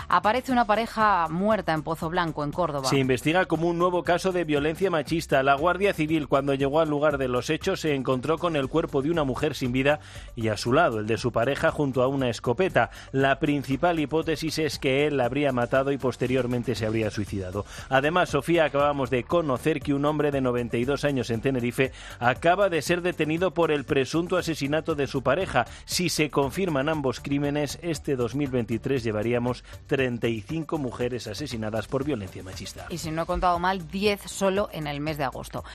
Aparece una pareja muerta en Pozoblanco, en Córdoba. Se investiga como un nuevo caso de violencia machista. La Guardia Civil, cuando llegó al lugar de los hechos, se encontró con el cuerpo de una mujer sin vida y a su lado el de su pareja junto a una escopeta. La principal hipótesis es que él la habría matado y posteriormente se habría suicidado. Además, Sofía, acabamos de conocer que un hombre de 92 años en Tenerife acaba de ser detenido por el presunto asesinato de su pareja. Si se confirman ambos crímenes, este 2023 llevaríamos 35 mujeres asesinadas por violencia machista. Y si no he contado mal, 10 solo en el mes de agosto.